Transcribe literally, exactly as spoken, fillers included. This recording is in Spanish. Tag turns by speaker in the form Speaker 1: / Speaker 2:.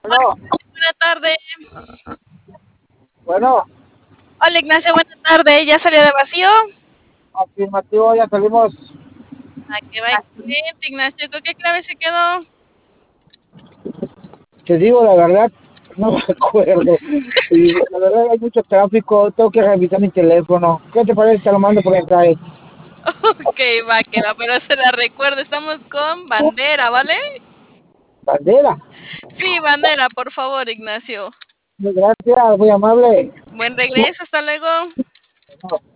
Speaker 1: Bueno,
Speaker 2: Buenas tardes.
Speaker 1: bueno,
Speaker 2: Hola Ignacio, buenas tardes. ¿Ya salió de vacío?
Speaker 1: afirmativo, ya salimos.
Speaker 2: Ah, que va excelente, Ignacio. ¿Con qué clave se quedó?
Speaker 1: Te digo la verdad, no me acuerdo. Y la verdad hay mucho tráfico, tengo que revisar mi teléfono. ¿Qué te parece? Te lo mando por mensaje.
Speaker 2: Ok, va, que va, pero se la recuerdo. Estamos con bandera, ¿vale?
Speaker 1: Bandera.
Speaker 2: Sí, bandera, por favor, Ignacio.
Speaker 1: Gracias, muy amable.
Speaker 2: Buen regreso, hasta luego.